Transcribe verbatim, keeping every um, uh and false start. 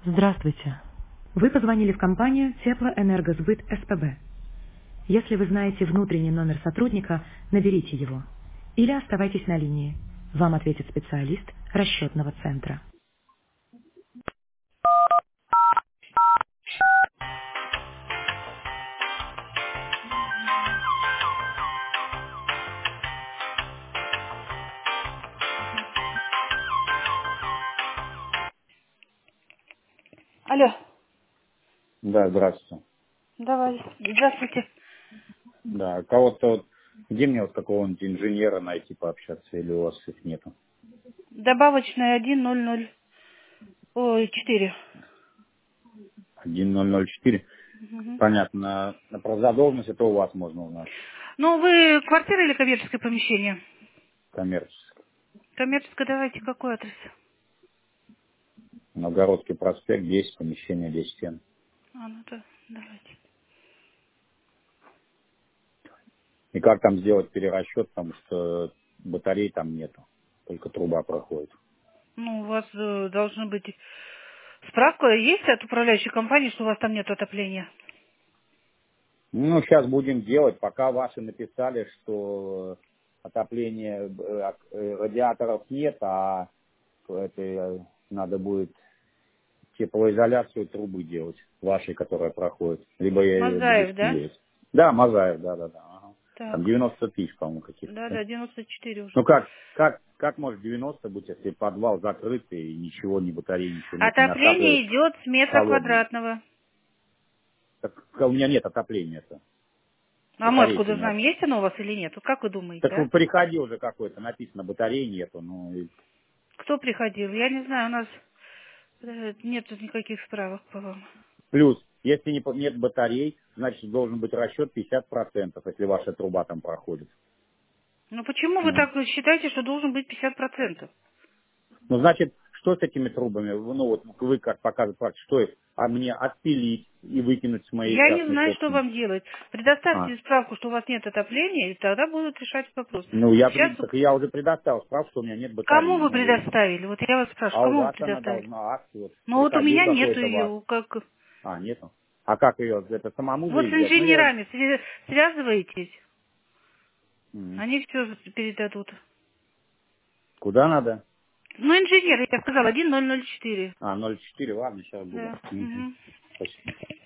Здравствуйте. Вы позвонили в компанию Теплоэнергосбыт СПБ. Если вы знаете внутренний номер сотрудника, наберите его. Или оставайтесь на линии. Вам ответит специалист расчетного центра. Алло, Да, здравствуйте. давай, здравствуйте. Да, кого-то вот, где мне вот какого-нибудь инженера найти пообщаться, или у вас их нету? Добавочная один ноль ноль, ой, четыре. один ноль ноль четыре. Мгм. Понятно. На про задолженность это у вас можно узнать. Ну, вы квартира или коммерческое помещение? Коммерческий. Коммерческое, давайте, какой адрес? Новгородский проспект, десять, помещение десять стен. А, ну да, давайте. И как там сделать перерасчет, потому что батарей там нету. Только труба проходит. Ну, у вас э, должны быть... Справка есть от управляющей компании, что у вас там нет отопления? Ну, сейчас будем делать, пока ваши написали, что отопления, э, э, радиаторов нет, а это э, надо будет теплоизоляцию трубы делать, вашей, которая проходит. Либо я ее буду Мазаев, да? спиливать. Да, Мазаев, да, да, да. Ага. Там Так, девяносто тысяч, по-моему, каких-то. да, Да. да, девяносто четыре уже. Ну как, как, как может девяносто быть, если подвал закрытый и ничего, ни батареи, ничего нет, у меня Отопление хаты идет с метра холодные. квадратного. Так у меня нет отопления-то. А мы Батарейки откуда нет. знаем, есть оно у вас или нет? Вот как вы думаете, Так а? приходи уже какой-то, написано, батареи нету. Ну, и Кто приходил? Я не знаю, у нас э, нет тут никаких справок по вам. плюс, если не, по- нет батарей, значит должен быть расчет пятьдесят процентов, если ваша труба там проходит. Ну почему вы Ну, так считаете, что должен быть пятьдесят процентов? Ну, значит, что с этими трубами? Ну, вот вы как показывает факт, что их? А мне отпилить и выкинуть с моей Я не частной знаю, что собственности? вам делать. А, Предоставьте справку, что у вас нет отопления, и тогда будут решать вопрос. ну, я, Сейчас пред- так я уже предоставил справку, что у меня нет кому батареи. вы Ну, и- предоставили? Вот я вас спрашиваю, а у кому вы вас она предоставили? должна, акт, вот, Ну вот у приходил меня нету какой-то ее. вас. у Как... А, нету? А как ее, это самому Вот с заезжать? Ну, я, инженерами свя- связываетесь, м, они все передадут. куда надо? Ну, инженер, я сказала, один ноль ноль четыре. А, ноль четыре, ладно, сейчас буду. Да. Мгм. Мгм. Спасибо.